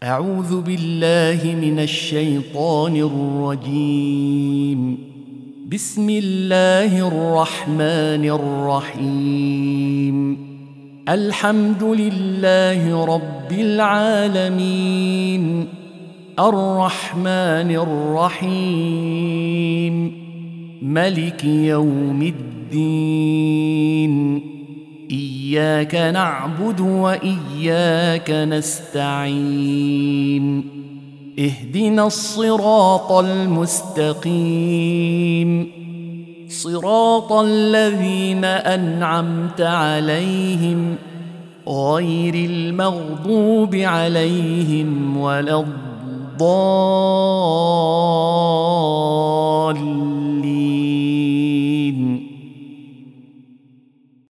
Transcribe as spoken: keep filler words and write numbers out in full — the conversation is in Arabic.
أعوذ بالله من الشيطان الرجيم. بسم الله الرحمن الرحيم. الحمد لله رب العالمين، الرحمن الرحيم، ملك يوم الدين. إياك نعبد وإياك نستعين. اهدنا الصراط المستقيم، صراط الذين أنعمت عليهم غير المغضوب عليهم ولا الضالين.